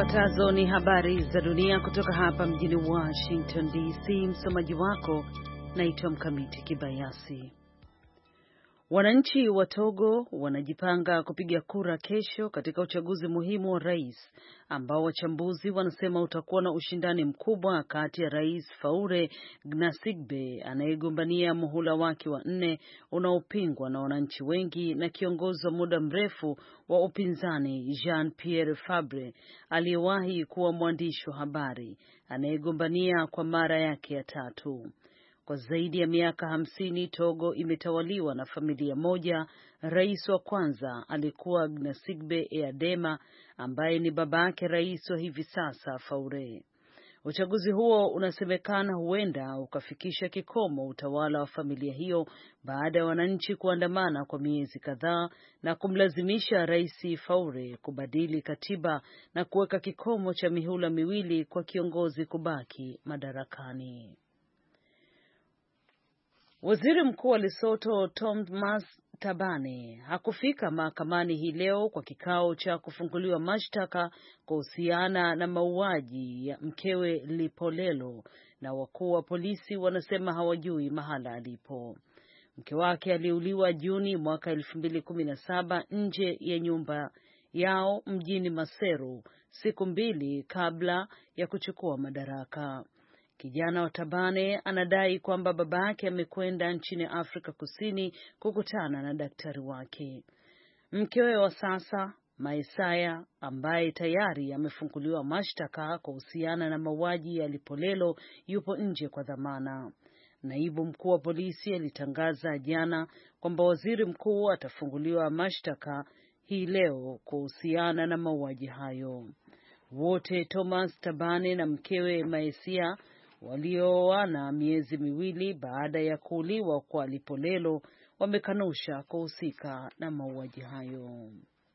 Zifuatazo ni habari za dunia kutoka hapa mjini Washington DC. Msomaji wako naitwa Mkamiti Kibayasi. Wananchi wa Togo wanajipanga kupiga kura kesho katika uchaguzi muhimu wa rais ambao wachambuzi wanasema utakuwa na ushindani mkubwa kati ya Rais Faure Gnassingbe anayegombania muhula wake wa 4 unaopingwa na wananchi wengi na kiongozi wa muda mrefu wa upinzani Jean-Pierre Fabre aliyewahi kuwa mwandishi wa habari anayegombania kwa mara yake ya 3. Kwa zaidi ya miaka 50 Togo imetawaliwa na familia moja. Rais wa kwanza alikuwa Gnassingbe Eyadema ambaye ni babake rais wa hivi sasa Faure. Uchaguzi huo unasemekana huenda ukafikisha kikomo utawala wa familia hiyo baada ya wananchi kuandamana kwa miezi kadhaa na kumlazimisha Rais Faure kubadili katiba na kuweka kikomo cha mihula miwili kwa kiongozi kubaki madarakani. Waziri Mkuu wa Lesotho Thomas Thabane hakufika mahakamani hii leo kwa kikao cha kufunguliwa mashtaka kuhusiana na mauaji ya mkewe Lipolelo, na wakuu wa polisi wanasema hawajui mahala alipo. Mke wake aliuliwa Juni mwaka 2017 nje ya nyumba yao mjini Maseru, siku 2 kabla ya kuchukua madaraka. Kijana wa Thabane anadai kwamba babake amekwenda nchini Afrika Kusini kukutana na daktari wake. Mkewe wa sasa, Maesaya, ambaye tayari amefunguliwa mashtaka kuhusiana na mauaji ya Lipolelo, yupo nje kwa dhamana. Naibu mkuu wa polisi alitangaza jana kwamba waziri mkuu atafunguliwa mashtaka hii leo kuhusiana na mauaji hayo. Wote Thomas Thabane na mkewe Maesia walioana miezi miwili baada ya kuuliwa kwa Lipolelo wamekanusha kuhusika na mauaji hayo.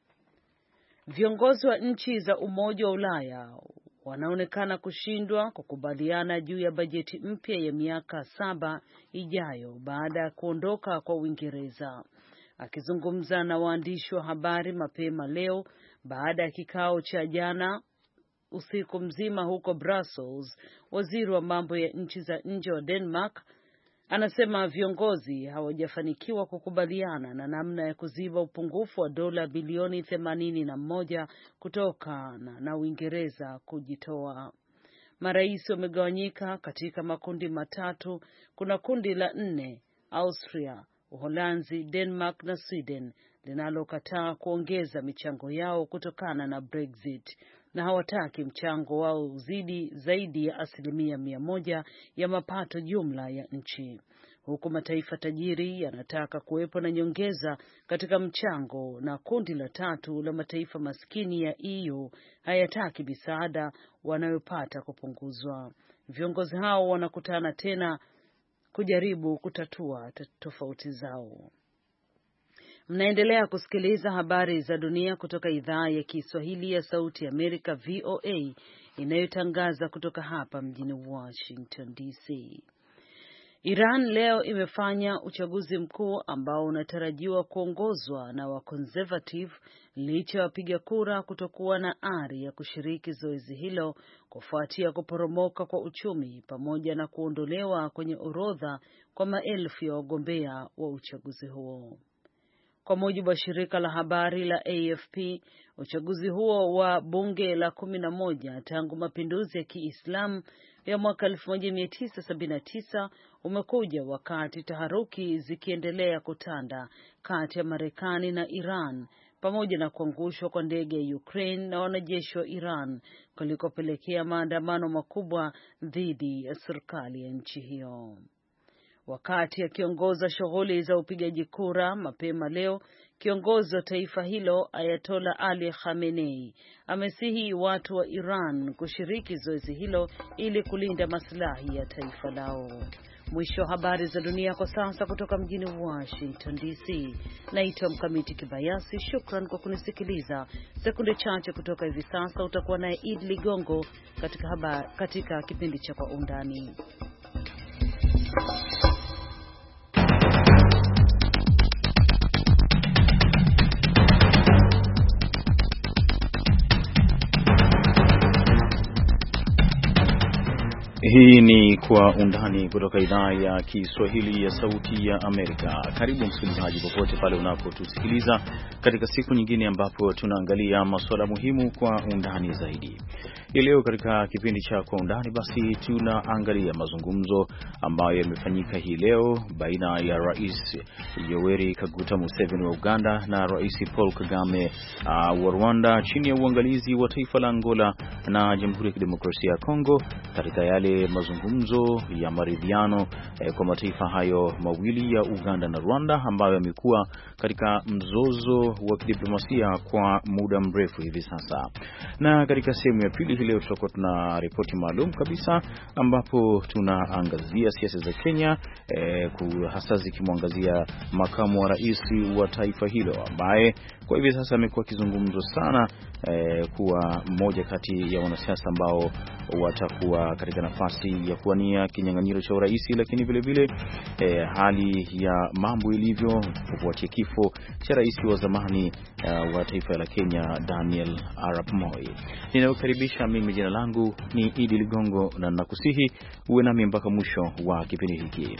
Viongozi wa nchi za Umoja wa Ulaya wanaonekana kushindwa kukubaliana juu ya bajeti mpya ya miaka 7 ijayo baada ya kuondoka kwa Uingereza. Akizungumza na waandishi wa habari mapema leo baada ya kikao cha jana usiku mzima huko Brussels, waziri wa mambo ya nchi za nje wa Denmark anasema viongozi hawajafanikiwa kukubaliana na namna ya kuziba upungufu wa dola bilioni 81 kutokana na Uingereza kujitoa. Marais wamegawanyika katika makundi matatu. Kuna kundi la 4, Austria, Uholanzi, Denmark na Sweden, linalokataa kuongeza michango yao kutokana na Brexit na hawataki mchango wao uzidi zaidi ya 100% ya mapato jumla ya nchi, huku mataifa tajiri yanataka kuwepo na nyongeza katika mchango, na kundi la 3 la mataifa maskini ya EU hayataki misaada wanayopata kupunguzwa. Viongozi hao wanakutana tena kujaribu kutatua tofauti zao. Mnaendelea kusikiliza habari za dunia kutoka idhaa ya Kiswahili ya Sauti ya Amerika, VOA, inayotangaza kutoka hapa mjini Washington DC. Iran leo imefanya uchaguzi mkuu ambao unatarajiwa kuongozwa na wa conservative licha ya wapiga kura kutokuwa na ari ya kushiriki zoezi hilo kufuatia kuporomoka kwa uchumi pamoja na kuondolewa kwenye orodha kwa maelfu ya wagombea wa uchaguzi huo. Kwa mujibu wa shirika la habari la AFP, uchaguzi huo wa bunge la 11 tangu mapinduzi ya Kiislamu ya mwaka 1979 umekuja wakati taharuki zikiendelea kutanda kati ya Marekani na Iran pamoja na kuangushwa kwa ndege ya Ukraine na wanajeshi wa Iran kulikopelekea maandamano makubwa dhidi ya serikali ya nchi hiyo. Wakati akiongoza shughuli za upigaji kura mapema leo, kiongozi wa taifa hilo Ayatollah Ali Khamenei amesihi watu wa Iran kushiriki zoezi hilo ili kulinda maslahi ya taifa lao. Mwisho wa habari za dunia kwa sasa kutoka mjini Washington DC. Naitwa Mkamiti Kibayasi. Shukran kwa kunisikiliza. Sekunde chache kutoka hivi sasa utakuwa naye Id Ligongo katika kipindi cha Kwa Undani. Hii ni Kwa Undani kutoka idhaa ya Kiswahili ya Sauti ya Amerika. Karibu msikilizaji popote pale unapotusikiliza katika siku nyingine ambapo tunaangalia masuala muhimu kwa undani zaidi. Leo katika kipindi cha Kwa Undani basi tunaangalia mazungumzo ambayo yamefanyika hii leo baina ya Rais Yoweri Kaguta Museveni wa Uganda na Rais Paul Kagame wa Rwanda chini ya uangalizi wa taifa la Angola na Jamhuri ya Kidemokrasia ya Kongo katika yale mazungumzo ya maridhiano kwa mataifa hayo mawili ya Uganda na Rwanda ambayo yamekuwa katika mzozo wa kidiplomasia kwa muda mrefu hivi sasa. Na katika sehemu ya pili leo tutakuwa tuna ripoti maalum kabisa ambapo tunaangazia siasa za Kenya, hasa zikimwangazia makamu wa rais wa taifa hilo ambaye kwa hivi sasa amekuwa kizungumzo sana kuwa mmoja kati ya wanasiasa ambao watakuwa katika nafasi ya kuwania kinyang'anyiro cha urais, lakini vile vile hali ya mambo ilivyo kufuatia kifo cha rais wa zamani wa taifa la Kenya Daniel Arap Moi. Ninakukaribisha, mimi jina langu ni Idi Ligongo na nakusihi uwe nami mpaka mwisho wa kipindi hiki.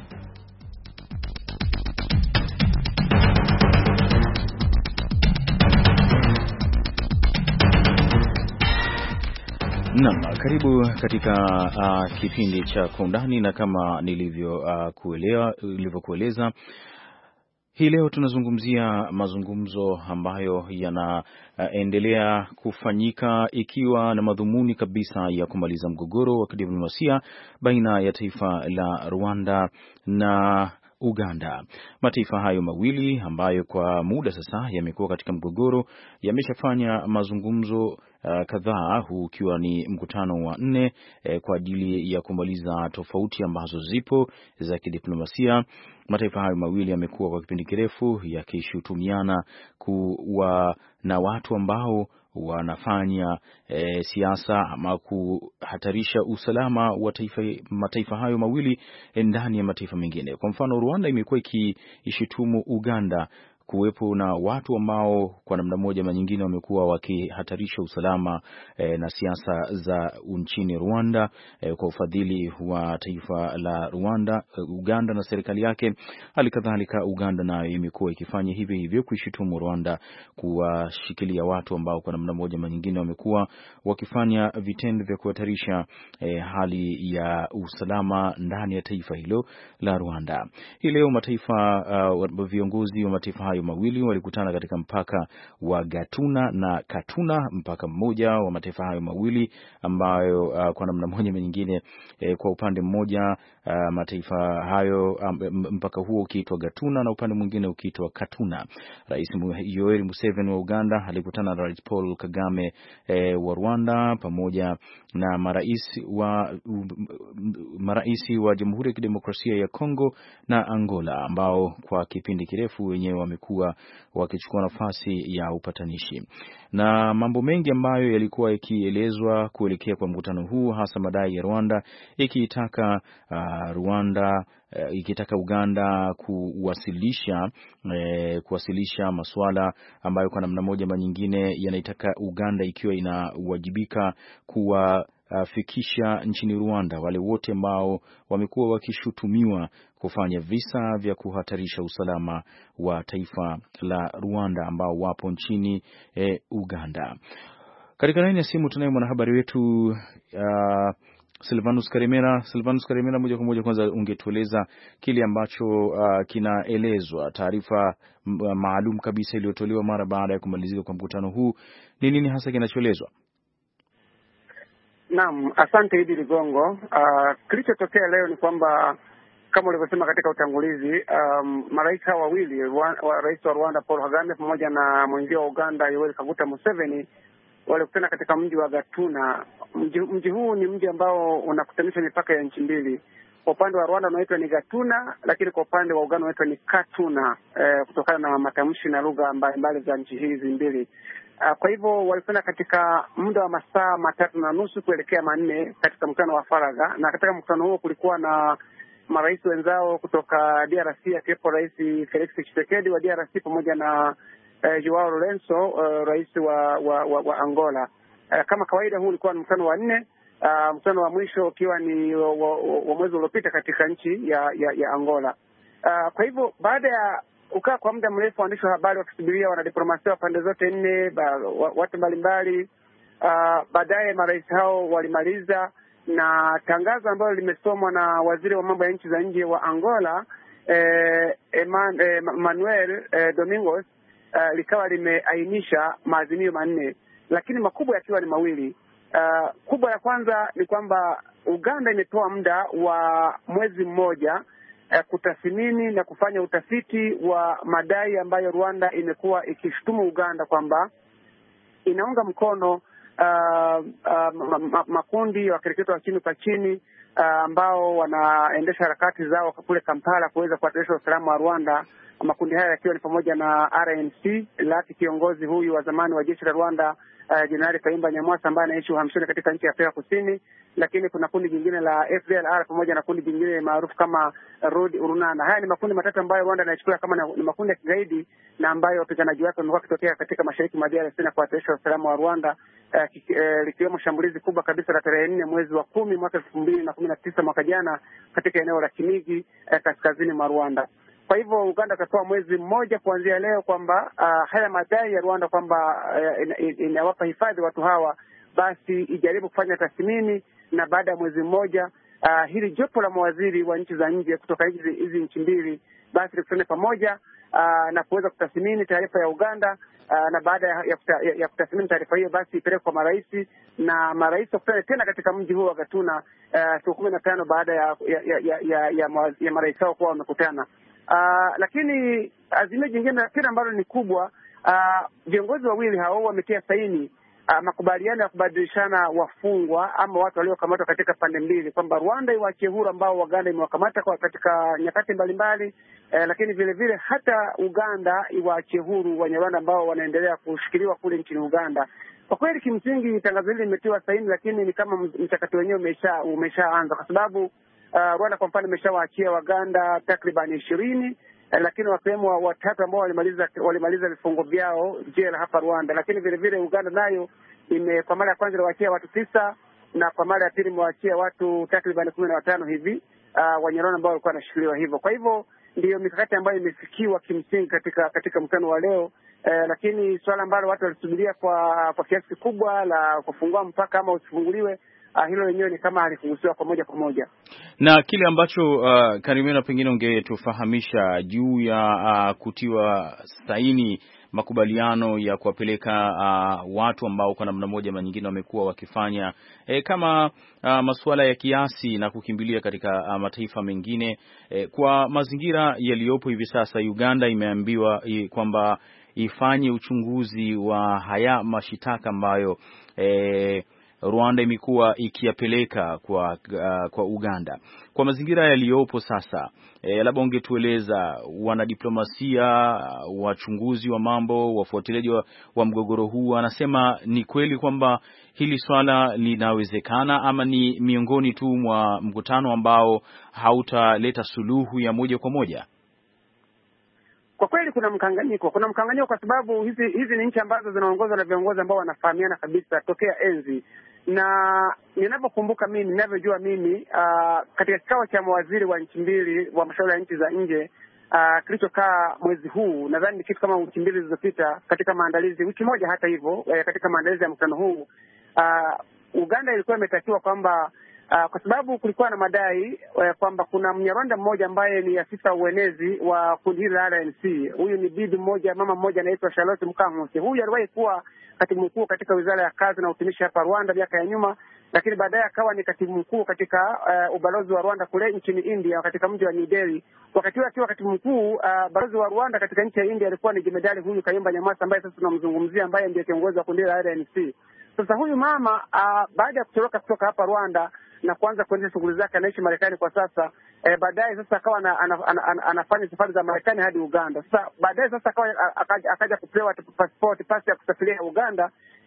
Naam, karibu katika kipindi cha Kwa Undani, na kama nilivyokueleza hii leo tunazungumzia mazungumzo ambayo yanaendelea kufanyika ikiwa na madhumuni kabisa ya kumaliza mgogoro wa kidiplomasia baina ya taifa la Rwanda na Uganda. Mataifa hayo mawili ambayo kwa muda sasa yamekuwa katika mgogoro yameshafanya mazungumzo kadhaa, huu ukiwa ni mkutano wa 4 kwa ajili ya kumaliza tofauti ambazo zipo za kidiplomasia. Mataifa hayo mawili yamekuwa kwa kipindi kirefu yakishutumiana kuwa na watu ambao wanafanya siasa ama kuhatarisha usalama wa mataifa hayo mawili ndani ya mataifa mengine. Kwa mfano, Rwanda imekuwa ikishutumu Uganda kuwepo na watu ambao kwa namna moja ama nyingine wamekuwa wakihatarisha usalama na siasa za nchini Rwanda kwa ufadhili wa taifa la Uganda na serikali yake. Halikadhalika Uganda nayo imekuwa ikifanya hivyo kuishutumu Rwanda kuwashikilia watu ambao kwa namna moja ama nyingine wamekuwa wakifanya vitendo vya kuhatarisha hali ya usalama ndani ya taifa hilo la Rwanda. Hii leo viongozi wa mataifa hayo mawili walikutana katika mpaka wa Gatuna na Katuna, mpaka mmoja wa mataifa hayo mawili ambayo kwa namna moja ama nyingine kwa upande mmoja mataifa hayo mpaka huo ukiitwa Gatuna na upande mwingine ukiitwa Katuna. Rais Yoweri Museveni wa Uganda alikutana na Rais Paul Kagame wa Rwanda pamoja na marais wa Jamhuri ya Kidemokrasia ya Kongo na Angola ambao kwa kipindi kirefu wenyewe wamekuwa wakichukua nafasi ya upatanishi. Na mambo mengi ambayo yalikuwa yakielezwa kuelekea kwa mkutano huu, hasa madai ya Rwanda ikitaka Uganda kuwasilisha masuala ambayo kwa namna moja ama nyingine yanaitaka Uganda ikiwa inawajibika kuwafikisha nchini Rwanda wale wote ambao wamekuwa wakishutumiwa kufanya visa vya kuhatarisha usalama wa taifa la Rwanda ambao wapo nchini Uganda. Katika laini ya simu tunaye mwanahabari wetu Silvanus Karimera, moja kwa moja, kwanza ungetueleza kile ambacho kinaelezwa, taarifa maalum kabisa iliyotolewa mara baada ya kumalizika kwa mkutano huu, ni nini hasa kinachoelezwa? Naam, asante Idi Ligongo. Kilichotokea leo ni kwamba kama ulivyosema katika utangulizi, marais hawa wawili, rais wa Rwanda Paul Kagame pamoja na mwenzio wa Uganda Yoweri Kaguta Museveni walikutana katika mji wa Gatuna. Mji huu ni mji ambao unakutanisha mipaka ya nchi mbili. Kwa upande wa Rwanda unaitwa ni Gatuna, lakini kwa upande wa Uganda unaitwa ni Katuna, kutokana na matamshi na lugha mbalimbali za nchi hizi mbili. Kwa hivyo walifanya katika muda wa masaa 3.5 kuelekea 4 katika mkutano wa faragha, na katika mkutano huo kulikuwa na marais wenzao kutoka DRC, akiwepo Rais Felix Tshisekedi wa DRC pamoja na Joao Lourenço, rais wa Angola. Kama kawaida huu ulikuwa ni mkutano wa 4 mkutano wa mwisho ukiwa ni wa mwezi uliopita katika nchi ya Angola. Kwa hivyo baada ya kukaa kwa muda mrefu, waandishi wa habari wakisubiria, wanadiplomasia wa pande zote nne, watu mbalimbali, baadaye marais hao walimaliza, na tangazo ambalo limesomwa na waziri wa mambo ya nchi za nje wa Angola Manuel Domingos likawa limeainisha maazimio manne, lakini makubwa yakiwa ni mawili. Kubwa ya kwanza ni kwamba Uganda imetoa muda wa mwezi mmoja kutathmini na kufanya utafiti wa madai ambayo Rwanda imekuwa ikishutumu Uganda kwamba inaunga mkono makundi ya wakereketo wa chini kwa chini ambao wanaendesha harakati zao kule Kampala kuweza kuhatarisha usalama wa Rwanda. Makundi haya yakiwa ni pamoja na RNC laki kiongozi huyu wa zamani wa jeshi la Rwanda Jenerali Kayumba Nyamwasa ambaye anaishi uhamishoni katika nchi ya Afrika Kusini, lakini kuna kundi jingine la FDLR pamoja na kundi jingine maarufu kama Rudi Urunana. Haya ni makundi matatu ambayo Rwanda inachukua kama ni makundi ya kigaidi na ambayo wapiganaji wake wamekuwa wakitokea katika mashariki mwa DRC na kuhatarisha usalama wa Rwanda, likiwemo shambulizi kubwa kabisa la tarehe 4 mwezi wa 10 mwaka 2019 mwaka jana katika eneo la Kinigi kaskazini mwa Rwanda. Kwa hivyo Uganda katoa mwezi mmoja kuanzia leo kwamba haya madai ya Rwanda kwamba inawapa hifadhi watu hawa, basi ijaribu kufanya tathmini, na baada ya mwezi mmoja hili jopo la mawaziri wa nchi za nje kutoka hizi nchi mbili basi likutane pamoja na kuweza kutathmini taarifa ya Uganda, na baada ya kutathmini taarifa hiyo basi ipeleke kwa marais, na marais wakutane tena katika mji huo wa Gatuna siku 15 baada ya marais hao kuwa wamekutana. Lakini azimio jingine tena ambalo ni kubwa, viongozi wawili hao wametia saini makubaliano ya kubadilishana wafungwa ama watu waliokamatwa katika pande mbili, kwamba Rwanda iwaachie huru ambao Uganda imewakamata katika nyakati mbalimbali, lakini vile vile hata Uganda iwaachie huru Wanyarwanda ambao wanaendelea kushikiliwa kule nchini Uganda. Kwa kweli kimsingi tangazo hili limetiwa saini, lakini ni kama mchakato wenyewe umeshaanza, kwa sababu Rwanda kwa mfano imeshawaachia Waganda takriban 20, lakini wakiwemo watatu ambao walimaliza vifungo vyao jela hapa Rwanda. Lakini vile vile Uganda nayo kwa mara ya kwanza iliwaachia watu 9, na kwa mara ya pili imewaachia watu takriban 15 hivi Wanyarwanda ambao walikuwa wanashikiliwa hivyo. Kwa hivyo ndiyo mikakati ambayo imefikiwa kimsingi katika mkutano wa leo. Lakini swala ambalo watu walisubiria kwa kiasi kikubwa la kufungua mpaka ama usifunguliwe, hilo lenyewe ni kama halifunguliwa kwa moja kwa moja. Na kile ambacho Karimera, pengine ungetufahamisha juu ya kutiwa saini makubaliano ya kuwapeleka watu ambao kwa namna moja ama nyingine wamekuwa wakifanya kama masuala ya kiasi na kukimbilia katika mataifa mengine. Kwa mazingira yaliyopo hivi sasa, Uganda imeambiwa kwamba ifanye uchunguzi wa haya mashitaka ambayo Rwanda imekuwa ikiyapeleka kwa Uganda. Kwa mazingira yaliyopo sasa, labda ungetueleza, wanadiplomasia, wachunguzi wa mambo, wafuatiliaji wa mgogoro huu, anasema ni kweli kwamba hili swala linawezekana ama ni miongoni tu mwa mkutano ambao hautaleta suluhu ya moja kwa moja? Kwa kweli kuna mkanganyiko kwa sababu hizi ni nchi ambazo zinaongozwa na viongozi ambao wanafahamiana kabisa tokea enzi, na ninapokumbuka mimi, ninavyojua mimi, katika kikao cha mawaziri wa nchi mbili wa mashauri ya nchi za nje kilichokaa mwezi huu, nadhani ni kitu kama wiki mbili zilizopita, katika maandalizi, wiki moja hata hivyo, katika maandalizi ya mkutano huu, Uganda ilikuwa imetakiwa kwamba kwa sababu kulikuwa na madai kwamba kuna Mnyarwanda mmoja ambaye ni afisa uenezi wa kundi hili la RNC. Huyu ni bibi mmoja, mama mmoja anaitwa Charlotte Mukankusi. Huyu aliwahi kuwa katibu mkuu katika Wizara ya Kazi na Utumishi hapa Rwanda miaka ya nyuma, lakini baadaye akawa ni katibu mkuu katika ubalozi wa Rwanda kule nchini India katika mji wa New Delhi. Wakati huo akiwa katibu mkuu balozi wa Rwanda katika nchi ya India alikuwa ni Jenerali huyu Kayumba Nyamwasa ambaye sasa tunamzungumzia, ambaye ndiye kiongozi wa kundi la RNC. Sasa huyu mama baada ya kutoroka kutoka hapa Rwanda na kuanza kuendesha shughuli zake, anaishi Marekani kwa sasa. Baadaye sasa akawa anafanya safari za Marekani hadi Uganda. Sasa baadaye sasa akaja kupewa pasi ya kusafiria Uganda,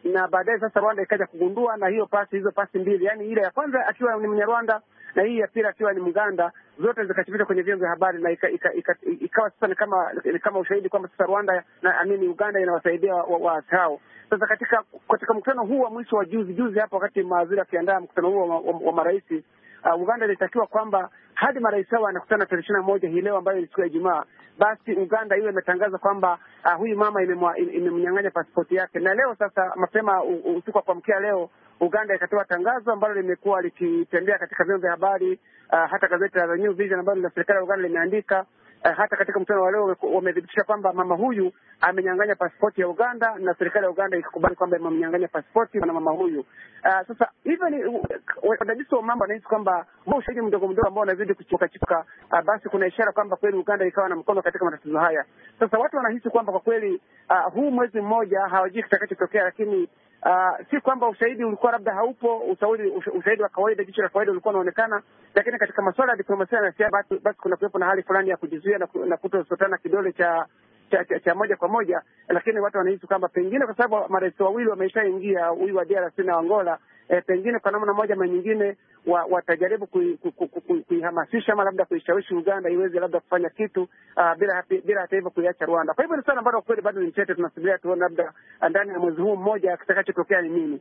na baadaye sasa Rwanda ikaja kugundua, na hizo pasi mbili, yani ile ya kwanza akiwa ni Mnyarwanda na hii ya pili akiwa ni Mganda, zote zikachapishwa kwenye vyombo vya habari, na ikawa sasa ni kama ushahidi kwamba sasa Rwanda na Uganda inawasaidia waasi hao. Sasa katika mkutano huu wa mwisho wa juzi hapo, wakati mawaziri akiandaa mkutano huo wa marais, Uganda ilitakiwa kwamba hadi marais hao wanakutana tarehe 21 hii leo, ambayo ni siku ya Ijumaa, basi Uganda iwe imetangaza kwamba huyu mama imemnyang'anya pasipoti yake. Na leo sasa mapema usiku wa kuamkia leo, Uganda ikatoa tangazo ambalo limekuwa likitembea katika vyombo vya habari, hata gazeti la New Vision ambalo la serikali ya Uganda limeandika. Hata katika mkutano wa leo wamethibitisha kwamba mama huyu amenyang'anya pasipoti ya Uganda, na serikali ya Uganda ikakubali kwamba amenyang'anya pasipoti na mama huyu. Sasa hivyo ni wadadisi wa mambo wanahisi kwamba ushahidi mdogo ambao unazidi kuchipuka, basi kuna ishara kwamba kweli Uganda ikawa na mkono katika matatizo haya. Sasa watu wanahisi kwamba kwa kweli huu mwezi mmoja hawajui kitakachotokea, lakini si kwamba ushahidi ulikuwa labda haupo. Ushahidi wa kawaida, jicho la kawaida ulikuwa unaonekana, lakini katika masuala ya diplomasia na siasa basi kuna kuwepo na hali fulani ya kujizuia na kutosotana kidole cha moja kwa moja. Lakini watu wanahisi kwamba pengine kwa sababu marais wawili wameshaingia, huyu wa DRC na Angola, pengine kwa namna moja ama nyingine watajaribu kuihamasisha ama labda kuishawishi Uganda iweze labda kufanya kitu bila hata hivyo kuiacha Rwanda. Kwa hivyo ni sana ambalo kweli bado ni mtete, tunasubiria tuone labda ndani ya mwezi huu mmoja kitakachotokea ni nini.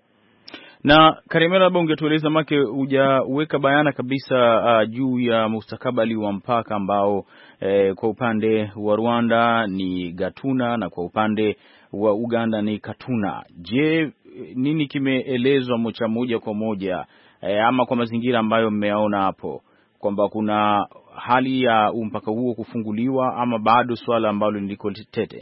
Na Karemera, labda ungetueleza, make hujaweka bayana kabisa juu ya mustakabali wa mpaka ambao kwa upande wa Rwanda ni Gatuna na kwa upande wa Uganda ni Katuna. Je, nini kimeelezwa moja kwa moja ama kwa mazingira ambayo mmeyaona hapo, kwamba kuna hali ya mpaka huo kufunguliwa ama bado swala ambalo liko tete?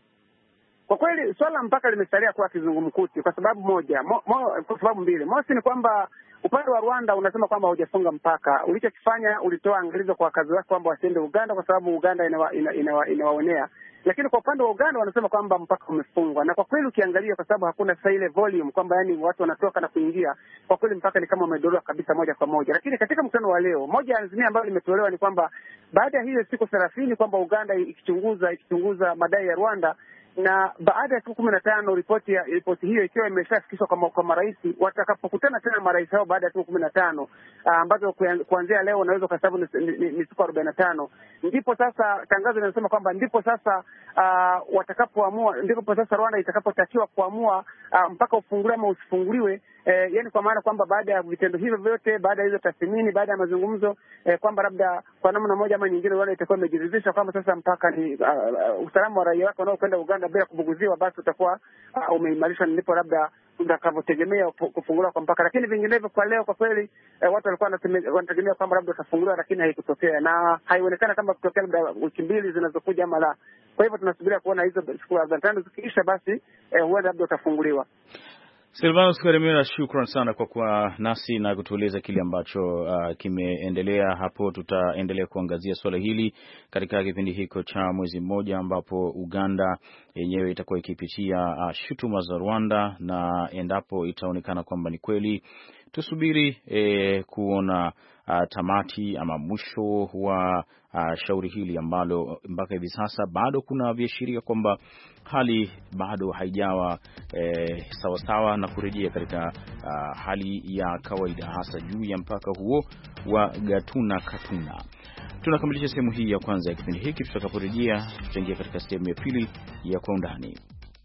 Kwa kweli swala mpaka limesalia kuwa kizungumkuti kwa sababu moja, kwa sababu mbili. Mosi ni kwamba upande wa Rwanda unasema kwamba hujafunga mpaka. Ulichokifanya, ulitoa angalizo kwa wakazi wake kwamba wasiende Uganda kwa sababu Uganda inawaonea. Lakini kwa upande wa Uganda wanasema kwamba mpaka umefungwa. Na kwa kweli ukiangalia, kwa sababu hakuna sasa ile volume kwamba yani watu wanatoka na kuingia, kwa kweli mpaka ni kama umedolewa kabisa moja kwa moja. Lakini katika mkutano wa leo, moja ya azimio ambayo limetolewa ni kwamba baada ya hiyo siku 30 kwamba Uganda ikichunguza madai ya Rwanda, na baada ya siku 15 ripoti hiyo ikiwa imeshafikishwa kwa marais, watakapokutana tena marais hao baada ya siku 15 ambazo kuanzia leo unaweza kuhesabu ni siku 45, ndipo sasa tangazo linasema kwamba ndipo sasa watakapoamua, ndipo sasa Rwanda itakapotakiwa kuamua mpaka ufunguliwe ama usifunguliwe. Yani kwa maana kwamba baada ya vitendo hivyo vyote, baada ya hizo tathmini, baada ya mazungumzo, kwamba labda kwa namna moja ama nyingine Rwanda itakuwa imejiridhisha kwamba sasa mpaka ni usalama wa raia wake wanaokwenda Uganda bila kubuguziwa, basi utakuwa umeimarishwa, ndipo labda utakavyotegemea kufunguliwa kwa mpaka. Lakini vinginevyo kwa leo, kwa kweli watu walikuwa wanategemea kwamba labda utafunguliwa, lakini haikutokea na haionekana kama kutokea labda wiki mbili zinazokuja ama la. Kwa hivyo tunasubiria kuona hizo siku 45 zikiisha, basi huenda labda utafunguliwa. Silvanus Karemera, shukran sana kwa kuwa nasi na kutueleza kile ambacho kimeendelea hapo. Tutaendelea kuangazia swala hili katika kipindi hiko cha mwezi mmoja, ambapo Uganda yenyewe itakuwa ikipitia shutuma za Rwanda, na endapo itaonekana kwamba ni kweli, tusubiri kuona tamati ama mwisho wa shauri hili ambalo mpaka hivi sasa bado kuna viashiria kwamba hali bado haijawa sawasawa na kurejea katika hali ya kawaida, hasa juu ya mpaka huo wa Gatuna Katuna. Tunakamilisha sehemu hii ya kwanza ya kipindi hiki. Tutakaporejea tutaingia katika sehemu ya pili ya Kwa Undani.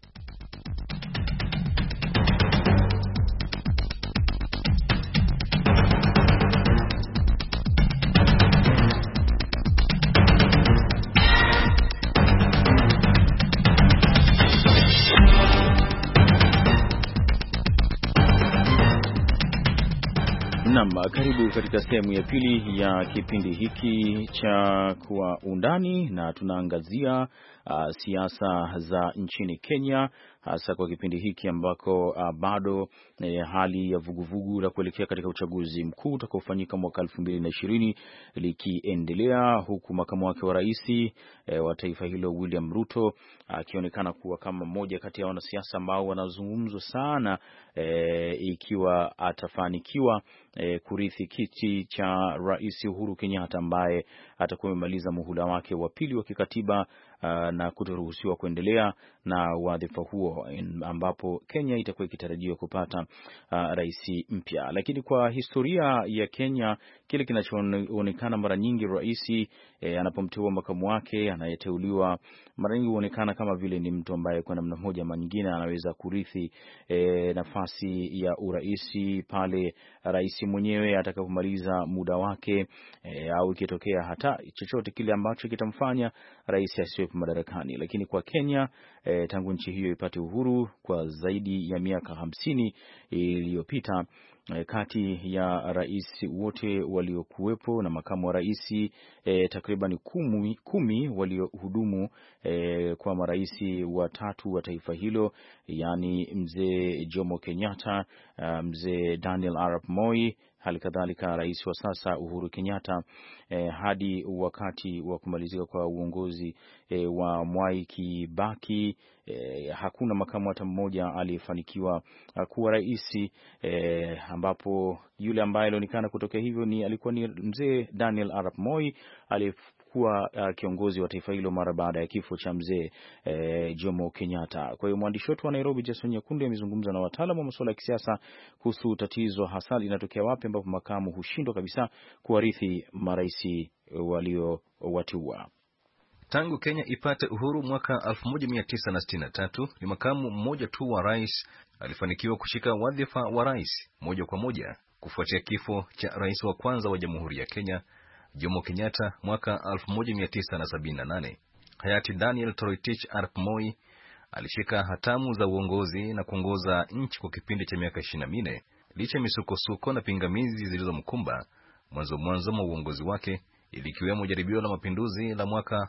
Karibu katika sehemu ya pili ya kipindi hiki cha Kwa Undani, na tunaangazia siasa za nchini Kenya, hasa kwa kipindi hiki ambako bado hali ya vuguvugu la kuelekea katika uchaguzi mkuu utakaofanyika mwaka 2020 likiendelea, huku makamu wake wa rais wa taifa hilo William Ruto akionekana kuwa kama mmoja kati ya wanasiasa ambao wanazungumzwa sana ikiwa atafanikiwa kurithi kiti cha Rais Uhuru Kenyatta ambaye atakuwa amemaliza muhula wake wa pili wa kikatiba na kutoruhusiwa kuendelea na wadhifa huo, ambapo Kenya itakuwa ikitarajiwa kupata rais mpya. Lakini kwa historia ya Kenya, kile kinachoonekana mara nyingi, rais anapomteua makamu wake anayeteuliwa, mara nyingi huonekana kama vile ni mtu ambaye kwa namna moja ama nyingine anaweza kurithi nafasi ya uraisi pale rais mwenyewe atakapomaliza muda wake, au ikitokea hata chochote kile ambacho kitamfanya rais asiwepo madarakani. Lakini kwa Kenya, tangu nchi hiyo ipate uhuru kwa zaidi ya miaka 50 iliyopita, kati ya rais wote waliokuwepo na makamu wa rais takriban kumi waliohudumu kwa marais watatu wa taifa hilo, yani mzee Jomo Kenyatta, mzee Daniel Arap Moi, hali kadhalika rais wa sasa Uhuru Kenyatta, hadi wakati wa kumalizika kwa uongozi wa Mwai Kibaki, hakuna makamu hata mmoja aliyefanikiwa kuwa rais, ambapo yule ambaye alionekana kutokea hivyo alikuwa ni mzee Daniel Arap Moi aliyekuwa kiongozi wa taifa hilo mara baada ya kifo cha mzee Jomo Kenyatta. Kwa hiyo mwandishi wetu wa Nairobi Jason Nyakundi amezungumza na wataalamu wa masuala ya kisiasa kuhusu tatizo hasa linatokea wapi ambapo makamu hushindwa kabisa kuwarithi marais waliowateua. Tangu Kenya ipate uhuru mwaka 1963 ni makamu mmoja tu wa rais alifanikiwa kushika wadhifa wa rais moja kwa moja kufuatia kifo cha rais wa kwanza wa Jamhuri ya Kenya Jomo Kenyatta mwaka 1978. Hayati Daniel Toroitich Arap Moi alishika hatamu za uongozi na kuongoza nchi kwa kipindi cha miaka 24 licha misukosuko na pingamizi zilizomkumba mwanzo mwa uongozi wake, ilikiwemo jaribio la mapinduzi la mwaka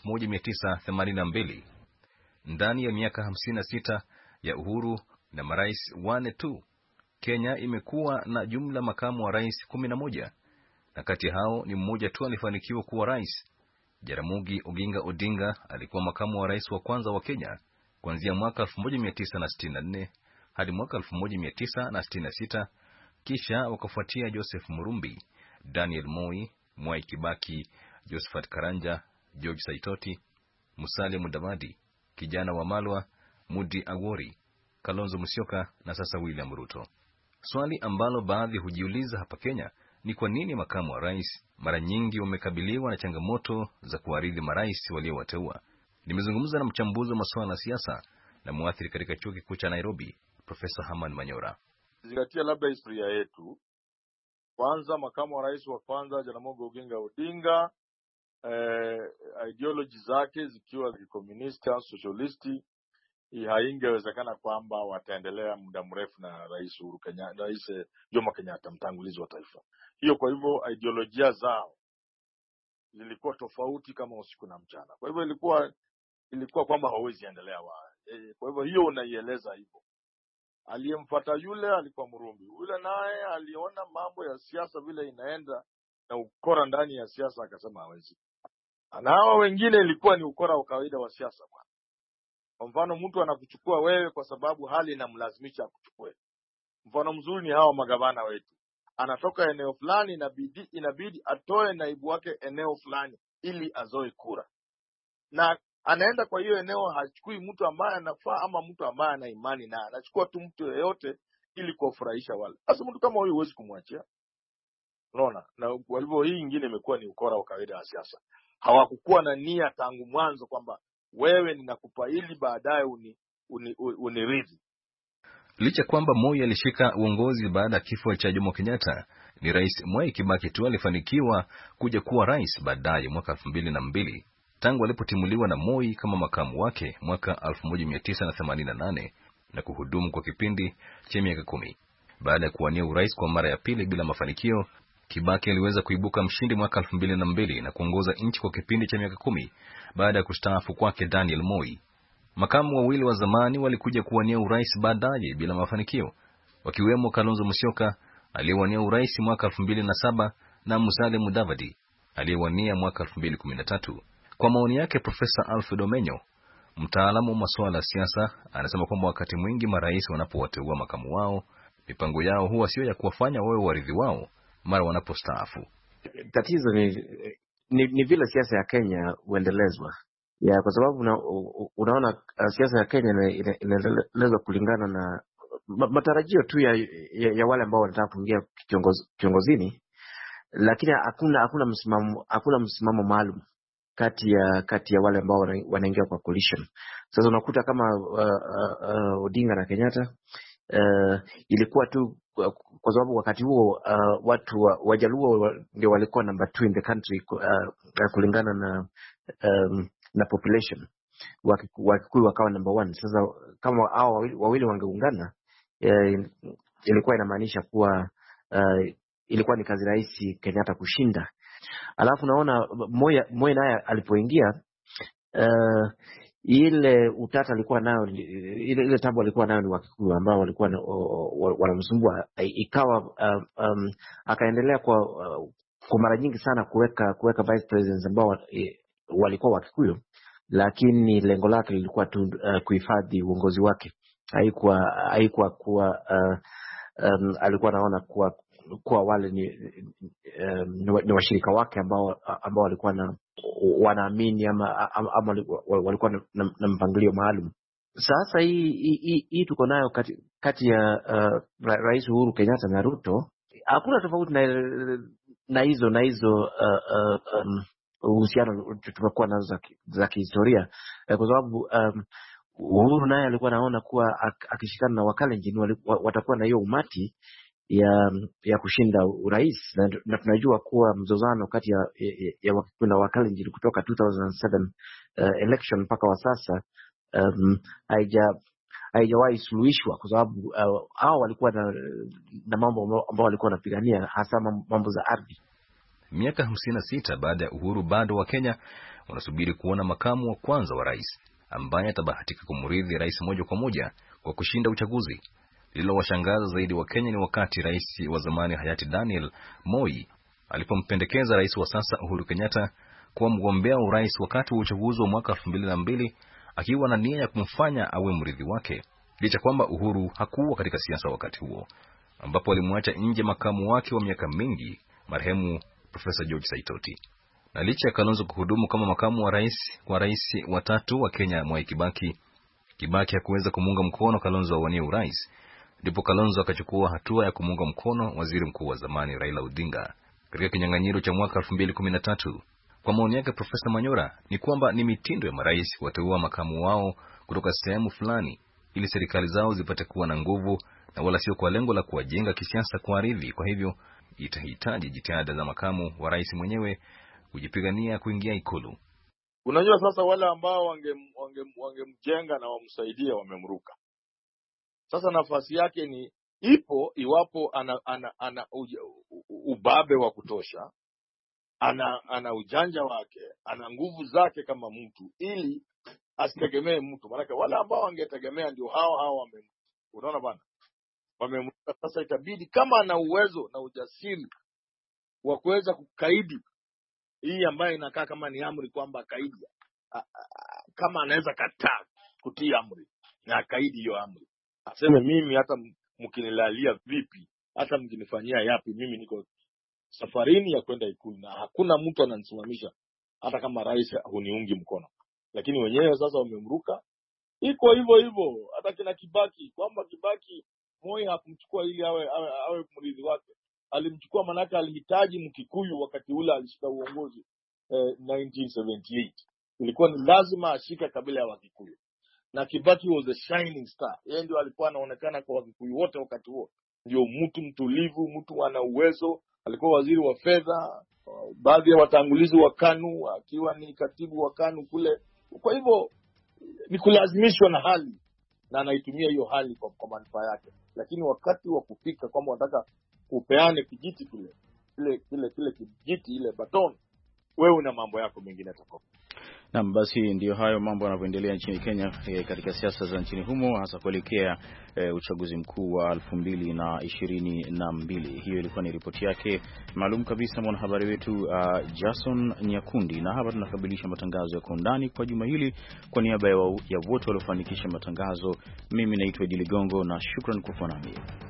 1982. Ndani ya miaka 56 ya uhuru na marais wane tu, Kenya imekuwa na jumla makamu wa rais 11, na kati hao ni mmoja tu alifanikiwa kuwa rais. Jaramogi Oginga Odinga alikuwa makamu wa rais wa kwanza wa Kenya kuanzia mwaka 1964 hadi mwaka 1966, kisha wakafuatia Joseph Murumbi, Daniel Moi, Mwai Kibaki, Josephat Karanja, George Saitoti, Musalia Mudavadi, kijana wa Malwa, Mudi Awori, Kalonzo Musyoka na sasa William Ruto. Swali ambalo baadhi hujiuliza hapa Kenya ni kwa nini makamu wa rais mara nyingi wamekabiliwa na changamoto za kuwaridhi marais waliowateua. Nimezungumza na mchambuzi wa masuala ya siasa na muathiri katika chuo kikuu cha Nairobi, Profesa Haman Manyora. Zingatia labda historia yetu. Kwanza, makamu wa rais wa kwanza Jaramogi Oginga Odinga, ideology zake zikiwa kikomunista, socialisti, haingewezekana kwamba wataendelea muda mrefu na rais Jomo Kenyatta, mtangulizi wa taifa. Kwa hivyo ideolojia zao zilikuwa tofauti kama usiku na mchana. Kwa hivyo ilikuwa kwamba hawezi endelea kwa hivyo hiyo unaieleza hivyo. Aliyemfuata yule alikuwa Murumbi. Yule naye aliona mambo ya siasa vile inaenda na ukora ndani ya siasa, akasema hawezi. Na hawa wengine ilikuwa ni ukora wa kawaida wa siasa bwana. Kwa mfano, mtu anakuchukua wewe kwa sababu hali inamlazimisha akuchukue. Mfano mzuri ni hawa magavana wetu. Anatoka eneo fulani, inabidi atoe naibu wake eneo fulani ili azoe kura. Na anaenda kwa hiyo eneo, hachukui mtu ambaye anafaa ama mtu ambaye ana imani na anachukua tu mtu yeyote ili kuwafurahisha wale. Sasa mtu kama huyu huwezi kumwachia. Unaona? Na kwa hivyo hii nyingine imekuwa ni ukora wa kawaida wa siasa. Hawakukuwa na nia tangu mwanzo kwamba wewe ninakupa ili baadaye uniridhi. Licha kwamba Moi alishika uongozi baada ya kifo cha Jomo Kenyatta, ni rais Mwai Kibaki tu alifanikiwa kuja kuwa rais baadaye mwaka 2002. Tangu alipotimuliwa na Moi kama makamu wake mwaka 1988 na kuhudumu kwa kipindi cha miaka 10. Baada ya kuwania urais kwa mara ya pili bila mafanikio, Kibaki aliweza kuibuka mshindi mwaka 2002 na kuongoza nchi kwa kipindi cha miaka 10 baada ya kustaafu kwake Daniel Moi. Makamu wawili wa zamani walikuja kuwania urais baadaye bila mafanikio, wakiwemo Kalonzo Musyoka aliyewania urais mwaka 2007 na Musalia Mudavadi aliyewania mwaka 2013. Kwa maoni yake, Profesa Alfred Omenyo, mtaalamu wa masuala ya siasa, anasema kwamba wakati mwingi marais wanapowateua makamu wao, mipango yao huwa sio ya kuwafanya wawe warithi wao mara wanapostaafu. Tatizo ni vile siasa ya Kenya huendelezwa. ya kwa sababu unaona siasa ya Kenya inaendelezwa kulingana na matarajio tu ya wale ambao wanataka kuingia kiongozini, lakini hakuna msimamo maalum kati ya wale ambao wanaingia kwa coalition. Sasa unakuta kama Odinga na Kenyatta ilikuwa tu kwa sababu wakati huo watu Wajaluo ndio walikuwa number 2 in the country kulingana na population, Wakikuyu wakawa number 1. Sasa kama hao wawili wangeungana, ilikuwa inamaanisha kuwa ilikuwa ni kazi rahisi Kenyatta kushinda. Alafu naona Moi naye alipoingia ile utata alikuwa nayo, ile tabu alikuwa nayo ni Wakikuyu ambao walikuwa wanamsumbua, ikawa akaendelea kwa mara nyingi sana kuweka vice presidents ambao walikuwa Wakikuyu, lakini lengo lake lilikuwa tu kuhifadhi uongozi wake. Haikuwa kuwa alikuwa anaona kuwa wale ni washirika wake ambao walikuwa wanaamini ama walikuwa na mpangilio maalum. Sasa hii tuko nayo kati ya Rais Uhuru Kenyatta na Ruto, hakuna tofauti na hizo uhusiano tumekuwa nazo za kihistoria, kwa sababu Uhuru naye alikuwa anaona kuwa akishikana na Wakalenjin watakuwa na hiyo umati ya kushinda urais, na tunajua kuwa mzozano kati ya Wakikuyu na Wakalenjin kutoka 2007 election mpaka wa sasa haijawahi suluhishwa, kwa sababu hao walikuwa na mambo ambao walikuwa wanapigania, hasa mambo za ardhi. Miaka 56 baada ya uhuru, bado wa Kenya wanasubiri kuona makamu wa kwanza wa rais ambaye atabahatika kumrithi rais moja kwa moja kwa kushinda uchaguzi. Lililowashangaza zaidi wa Kenya ni wakati rais wa zamani hayati Daniel Moi alipompendekeza rais wa sasa Uhuru Kenyatta kuwa mgombea urais wakati wa uchaguzi wa mwaka 2002, akiwa na nia ya kumfanya awe mrithi wake, licha kwamba Uhuru hakuwa katika siasa wakati huo, ambapo alimwacha nje makamu wake wa miaka mingi, marehemu Profesa George Saitoti. Na licha ya Kalonzo kuhudumu kama makamu wa rais kwa rais wa tatu wa Kenya Mwai Kibaki hakuweza kumunga mkono Kalonzo awanie urais, ndipo Kalonzo akachukua hatua ya kumunga mkono waziri mkuu wa zamani Raila Odinga katika kinyang'anyiro cha mwaka 2013. Kwa maoni yake Profesa Manyora ni kwamba ni mitindo ya marais kuwateua makamu wao kutoka sehemu fulani ili serikali zao zipate kuwa na nguvu, na wala sio kwa lengo la kuwajenga kisiasa kwa ardhi. Kwa hivyo itahitaji jitihada za makamu wa rais mwenyewe kujipigania kuingia Ikulu. Unajua sasa wale ambao wangemjenga na wamsaidie wamemruka. Sasa nafasi yake ni ipo iwapo ana ubabe wa kutosha, ana ujanja wake, ana nguvu zake kama mtu, ili asitegemee mtu. Maana wale ambao wangetegemea ndio hao unaona bana, wamemruka. Sasa itabidi kama ana uwezo na ujasiri wa kuweza kukaidi hii ambayo inakaa kama ni amri kwamba kaidi, kama anaweza kataa kutii amri na kaidi hiyo amri, aseme mimi hata mkinilalia vipi, hata mkinifanyia yapi, mimi niko safarini ya kwenda Ikulu na hakuna mtu ananisimamisha, hata kama rais huniungi mkono. Lakini wenyewe sasa wamemruka. Iko hivyo hata kina Kibaki, kwamba Kibaki Moi hakumchukua ili awe mrithi wake. Alimchukua manaka alihitaji Mkikuyu wakati ule alishika uongozi 1978. Ilikuwa ni lazima ashike kabila ya Wakikuyu. Na Kibaki was a shining star. Yeye ndio alikuwa anaonekana kwa Wakikuyu wote wakati huo. Ndio mtu mtulivu, mtu ana uwezo. Alikuwa waziri wa fedha, baadhi ya watangulizi wa KANU, akiwa ni katibu wa KANU kule. Kwa hivyo ni kulazimishwa na hali, na anaitumia hiyo hali kwa manufaa yake. Lakini wakati wa kufika kwamba wanataka kupeane kijiti kile kijiti, ile baton, wewe una mambo yako mengine tofauti. Naam, basi ndio hayo mambo yanavyoendelea nchini Kenya katika siasa za nchini humo, hasa kuelekea uchaguzi mkuu wa 2022. Hiyo ilikuwa ni ripoti yake maalum kabisa mwanahabari wetu Jason Nyakundi, na hapa tunakamilisha matangazo ya Kwa Undani kwa juma hili. Kwa niaba ya wote waliofanikisha matangazo, mimi naitwa Idi Ligongo na shukrani kwa kuwa nami.